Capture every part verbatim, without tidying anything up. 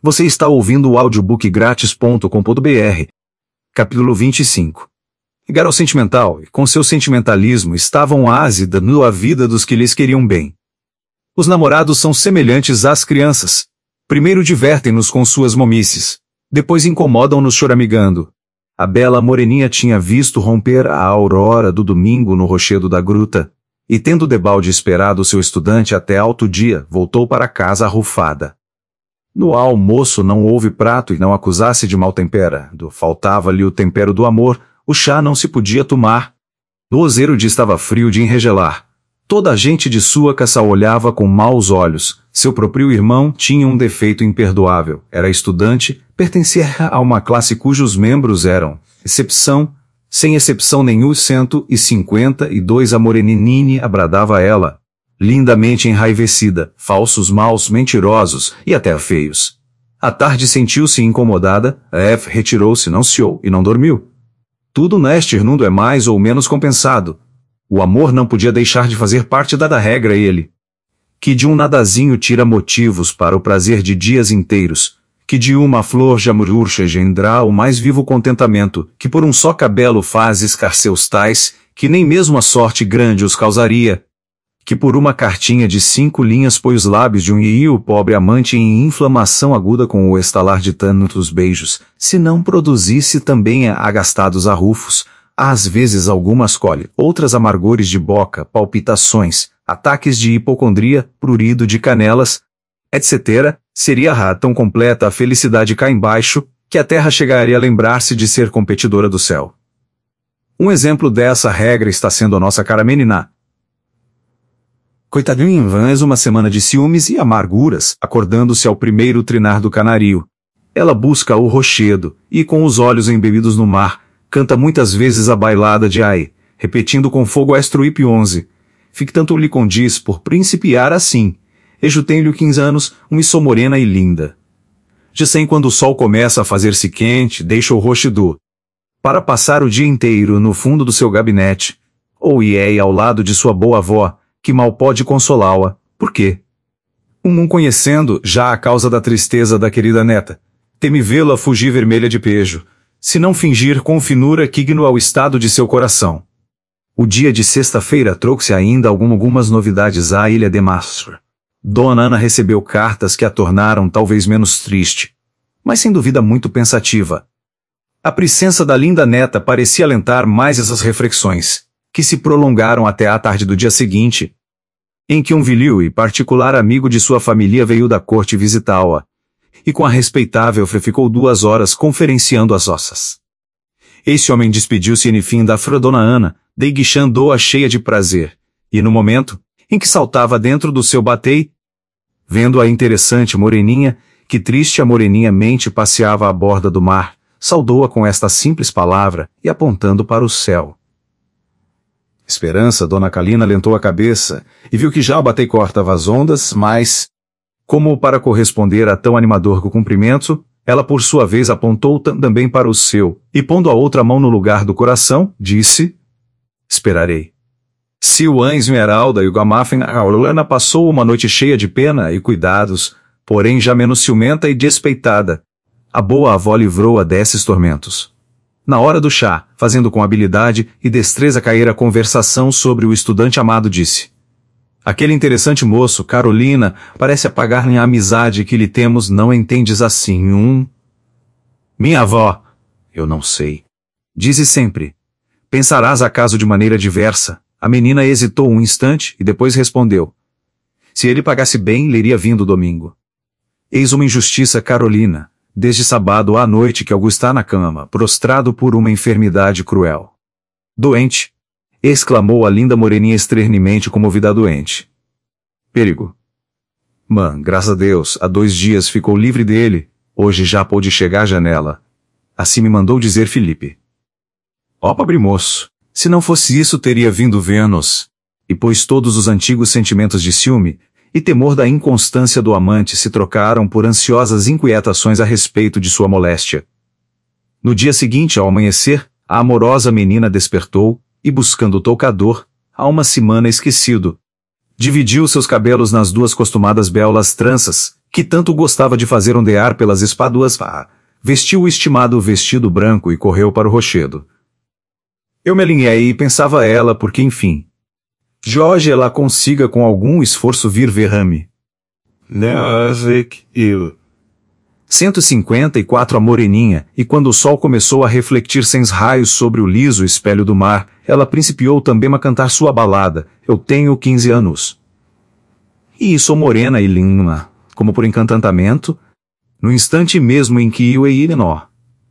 Você está ouvindo o audiobook grátis ponto com ponto br. Capítulo vinte e cinco. Garou sentimental, e com seu sentimentalismo estavam ázida a vida dos que lhes queriam bem. Os namorados são semelhantes às crianças. Primeiro divertem-nos com suas momices, depois incomodam-nos choramingando. A bela moreninha tinha visto romper a aurora do domingo no rochedo da gruta, e tendo debalde esperado seu estudante até alto dia, voltou para casa arrufada. No almoço não houve prato e não acusasse de mau temperado, faltava-lhe o tempero do amor, o chá não se podia tomar. O ozeiro de estava frio de enregelar. Toda a gente de sua caça olhava com maus olhos. Seu próprio irmão tinha um defeito imperdoável. Era estudante, pertencia a uma classe cujos membros eram, exceção, sem exceção nenhum, cento e cinquenta e dois a moreninine abradava ela, lindamente enraivecida, falsos maus, mentirosos e até feios. À tarde sentiu-se incomodada, a F retirou-se, não ciou e não dormiu. Tudo neste mundo é mais ou menos compensado. O amor não podia deixar de fazer parte da, da regra e ele, que de um nadazinho tira motivos para o prazer de dias inteiros, que de uma flor já murcha engendrar o mais vivo contentamento, que por um só cabelo faz escarceus tais, que nem mesmo a sorte grande os causaria, que por uma cartinha de cinco linhas põe os lábios de um e o pobre amante em inflamação aguda com o estalar de tantos beijos, se não produzisse também agastados arrufos, às vezes algumas colhe, outras amargores de boca, palpitações, ataques de hipocondria, prurido de canelas, etcétera, seria rara tão completa a felicidade cá embaixo, que a terra chegaria a lembrar-se de ser competidora do céu. Um exemplo dessa regra está sendo a nossa cara menina. Coitadinho em vãs uma semana de ciúmes e amarguras, acordando-se ao primeiro trinar do canario. Ela busca o rochedo, e com os olhos embebidos no mar, canta muitas vezes a bailada de Ai, repetindo com fogo Astro Ip onze. Fique tanto lhe condiz por principiar assim. Ejo tenho-lhe quinze anos, uma sou morena e linda. Já sei quando o sol começa a fazer-se quente, deixa o rochedo, para passar o dia inteiro no fundo do seu gabinete, ou iei ao lado de sua boa avó, que mal pode consolá-la. Por quê? Um, um conhecendo já a causa da tristeza da querida neta, teme vê-la fugir vermelha de pejo, se não fingir com finura que igno ao estado de seu coração. O dia de sexta-feira trouxe ainda algumas novidades à ilha de Mastro. Dona Ana recebeu cartas que a tornaram talvez menos triste, mas sem dúvida muito pensativa. A presença da linda neta parecia alentar mais essas reflexões, que se prolongaram até a tarde do dia seguinte, em que um vilil e particular amigo de sua família veio da corte visitá-la, e com a respeitável Fre ficou duas horas conferenciando as ossas. Esse homem despediu-se em fim da Fra Dona Ana, deguichando-a cheia de prazer, e no momento em que saltava dentro do seu batei, vendo a interessante moreninha, que triste a moreninha mente passeava à borda do mar, saudou-a com esta simples palavra e apontando para o céu. Esperança, Dona Calina lentou a cabeça e viu que já o batei cortava as ondas, mas, como para corresponder a tão animador cumprimento, ela por sua vez apontou também para o seu, e pondo a outra mão no lugar do coração, disse: esperarei. Se o Anjo Esmeralda e o Gamafen a Aurelana passou uma noite cheia de pena e cuidados, porém já menos ciumenta e despeitada, a boa avó livrou-a desses tormentos. Na hora do chá, fazendo com habilidade e destreza cair a conversação sobre o estudante amado, disse: aquele interessante moço, Carolina, parece apagar-lhe a amizade que lhe temos, não entendes assim, um... Minha avó, eu não sei. Dize sempre. Pensarás acaso de maneira diversa. A menina hesitou um instante e depois respondeu: se ele pagasse bem, lhe iria vindo domingo. Eis uma injustiça, Carolina. Desde sábado à noite que Augusto está na cama, prostrado por uma enfermidade cruel. Doente! Exclamou a linda moreninha estranhamente comovida doente. Perigo. Mãe, graças a Deus, há dois dias ficou livre dele, hoje já pôde chegar à janela. Assim me mandou dizer Felipe. Ó pobre moço, se não fosse isso teria vindo ver-nos. E pois todos os antigos sentimentos de ciúme e temor da inconstância do amante se trocaram por ansiosas inquietações a respeito de sua moléstia. No dia seguinte, ao amanhecer, a amorosa menina despertou, e buscando o toucador, há uma semana esquecido, dividiu seus cabelos nas duas costumadas belas tranças, que tanto gostava de fazer ondear pelas espáduas, ah, vestiu o estimado vestido branco e correu para o rochedo. Eu me alinhei e pensava ela porque, enfim, Jorge ela consiga com algum esforço vir ver-me. eu. cento e cinquenta e quatro a moreninha, e quando o sol começou a refletir sem raios sobre o liso espelho do mar, ela principiou também a cantar sua balada, Eu tenho quinze anos. E sou morena e linda, como por encantamento, no instante mesmo em que eu ia nó.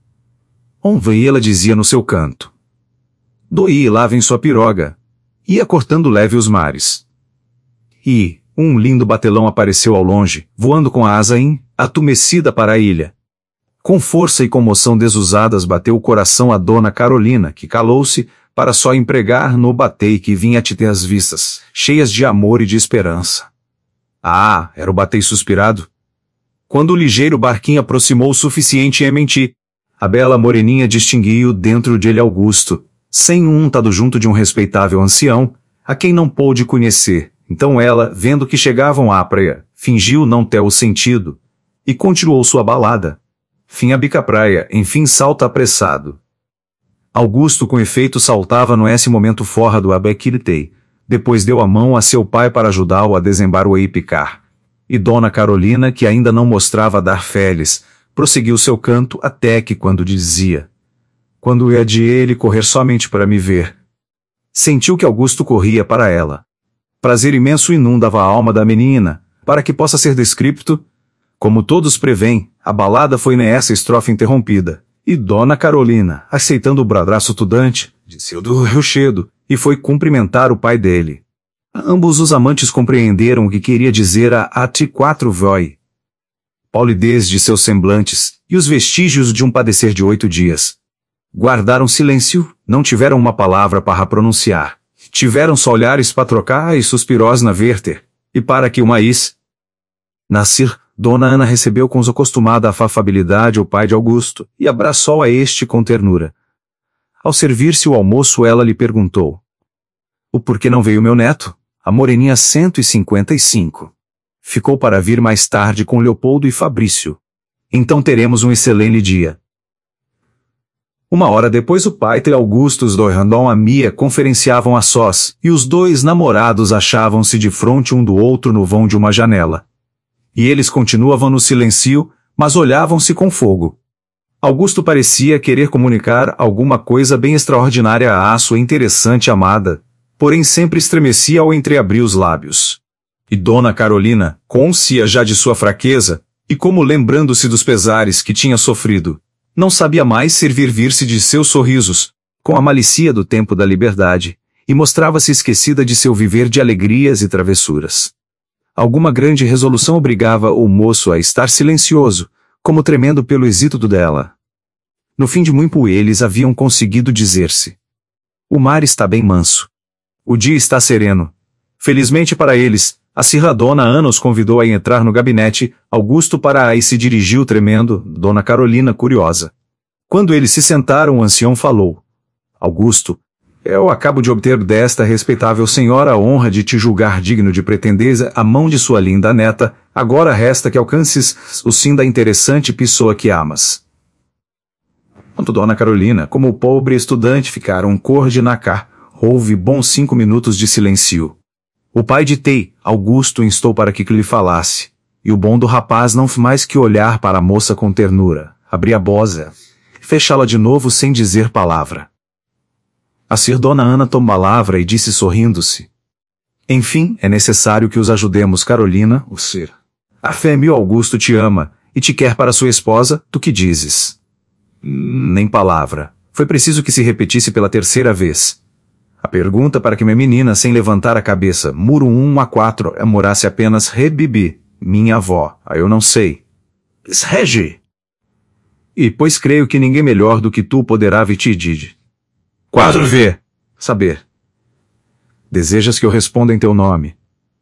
Onve ela dizia no seu canto. Doi lá vem sua piroga. Ia cortando leve os mares. E, um lindo batelão apareceu ao longe, voando com a asa in, atumecida para a ilha. Com força e comoção desusadas bateu o coração a dona Carolina, que calou-se, para só empregar no batei que vinha te ter as vistas, cheias de amor e de esperança. Ah, era o batei suspirado. Quando o ligeiro barquinho aproximou o suficientemente, a bela moreninha distinguiu dentro de ele Augusto, sem um untado junto de um respeitável ancião, a quem não pôde conhecer. Então ela, vendo que chegavam à praia, fingiu não ter o sentido, e continuou sua balada. Fim a bica praia, enfim salta apressado. Augusto com efeito saltava no esse momento forra do abequiritei, depois deu a mão a seu pai para ajudá-lo a desembar o eipicar. E dona Carolina, que ainda não mostrava dar feles, prosseguiu seu canto até que quando dizia, quando ia de ele correr somente para me ver. Sentiu que Augusto corria para ela. Prazer imenso inundava a alma da menina, para que possa ser descripto. Como todos prevêem, a balada foi nessa estrofe interrompida, e dona Carolina, aceitando o bradraço tudante, desceu do rochedo, e foi cumprimentar o pai dele. Ambos os amantes compreenderam o que queria dizer a ati quatro voi. Palidez de seus semblantes, e os vestígios de um padecer de oito dias. Guardaram silêncio, não tiveram uma palavra para pronunciar. Tiveram só olhares para trocar e suspirós na verter, e para que o maíz. Nascer, dona Ana recebeu com a acostumada afabilidade o pai de Augusto, e abraçou a este com ternura. Ao servir-se o almoço ela lhe perguntou. O porquê não veio meu neto? A moreninha cento e cinquenta e cinco. Ficou para vir mais tarde com Leopoldo e Fabrício. Então teremos um excelente dia. Uma hora depois o pai e Augustus do Randon a Mia conferenciavam a sós, e os dois namorados achavam-se de frente um do outro no vão de uma janela. E eles continuavam no silêncio, mas olhavam-se com fogo. Augusto parecia querer comunicar alguma coisa bem extraordinária à sua interessante amada, porém sempre estremecia ao entreabrir os lábios. E dona Carolina, conscia já de sua fraqueza, e como lembrando-se dos pesares que tinha sofrido, não sabia mais servir-se de seus sorrisos, com a malicia do tempo da liberdade, e mostrava-se esquecida de seu viver de alegrias e travessuras. Alguma grande resolução obrigava o moço a estar silencioso, como tremendo pelo êxito dela. No fim de muito eles haviam conseguido dizer-se. O mar está bem manso. O dia está sereno. Felizmente para eles, a cirradona Ana os convidou a entrar no gabinete, Augusto para aí se dirigiu tremendo, dona Carolina curiosa. Quando eles se sentaram o ancião falou. Augusto, eu acabo de obter desta respeitável senhora a honra de te julgar digno de pretender a mão de sua linda neta, agora resta que alcances o sim da interessante pessoa que amas. Quanto dona Carolina, como o pobre estudante ficaram cor de nacar, houve bons cinco minutos de silêncio. O pai de Tei, Augusto, instou para que lhe falasse, e o bom do rapaz não fez mais que olhar para a moça com ternura, abrir a boza, fechá-la de novo sem dizer palavra. A sir dona Ana tomou a palavra e disse sorrindo-se. Enfim, é necessário que os ajudemos, Carolina, o ser. A fé meu Augusto te ama, e te quer para sua esposa, tu que dizes? Nem palavra. Foi preciso que se repetisse pela terceira vez. A pergunta para que minha menina, sem levantar a cabeça, muro um a quatro, amorasse apenas rebibi, minha avó, a eu não sei. Regi. E pois creio que ninguém melhor do que tu poderá te dir. Quatro V. Saber. Desejas que eu responda em teu nome?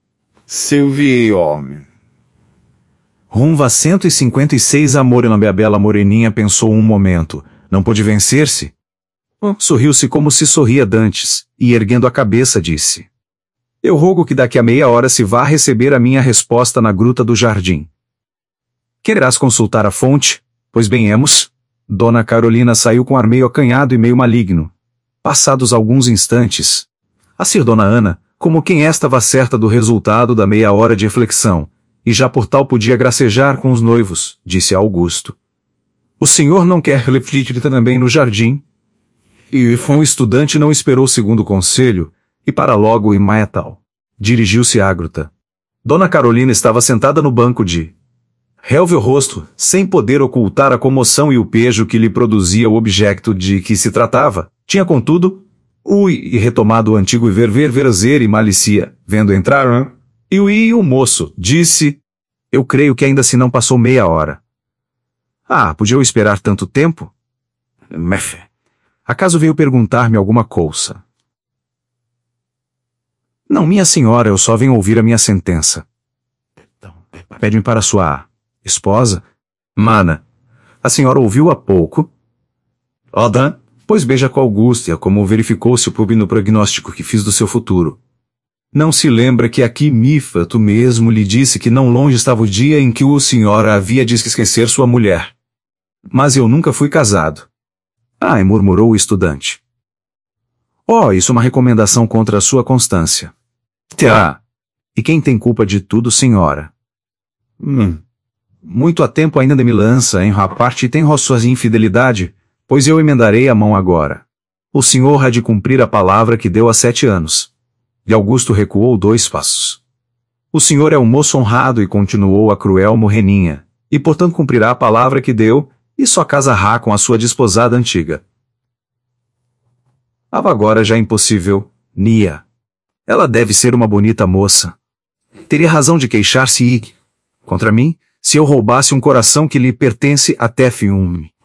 Silvio, homem. Rumva cento e cinquenta e seis amor e a bela moreninha pensou um momento, não pôde vencer-se? Oh, sorriu-se como se sorria dantes, e erguendo a cabeça disse. Eu rogo que daqui a meia hora se vá receber a minha resposta na gruta do jardim. Quererás consultar a fonte? Pois bem, emos. Dona Carolina saiu com ar meio acanhado e meio maligno. Passados alguns instantes, a Sir Dona Ana, como quem estava certa do resultado da meia hora de reflexão, e já por tal podia gracejar com os noivos, disse a Augusto: o senhor não quer refletir também no jardim? E o estudante não esperou o segundo conselho, e para logo e maetal. Dirigiu-se à gruta. Dona Carolina estava sentada no banco de relve o rosto, sem poder ocultar a comoção e o pejo que lhe produzia o objeto de que se tratava. Tinha, contudo, ui, e retomado o antigo ver ver verazer e malicia, vendo entrar, hein? E o e o moço, disse: eu creio que ainda se não passou meia hora. Ah, podia eu esperar tanto tempo? Mefe. Acaso veio perguntar-me alguma coisa? Não, minha senhora, eu só venho ouvir a minha sentença. Pede-me para sua esposa? Mana, a senhora ouviu há pouco? Odan, pois beija com Augustia como verificou-se o no prognóstico que fiz do seu futuro. Não se lembra que aqui Mifa, tu mesmo lhe disse que não longe estava o dia em que o senhora havia de esquecer sua mulher. Mas eu nunca fui casado. Ai, murmurou o estudante. Oh, isso é uma recomendação contra a sua constância. Tá. E quem tem culpa de tudo, senhora? Hum. Muito há tempo ainda de me lança em raparte e tem suas infidelidade, pois eu emendarei a mão agora. O senhor há de cumprir a palavra que deu há sete anos. E Augusto recuou dois passos. O senhor é um moço honrado, e continuou a cruel morreninha, e portanto cumprirá a palavra que deu, e só casará com a sua desposada antiga. Ava agora já impossível, Nia. Ela deve ser uma bonita moça. Teria razão de queixar-se e, contra mim, se eu roubasse um coração que lhe pertence até Fiume.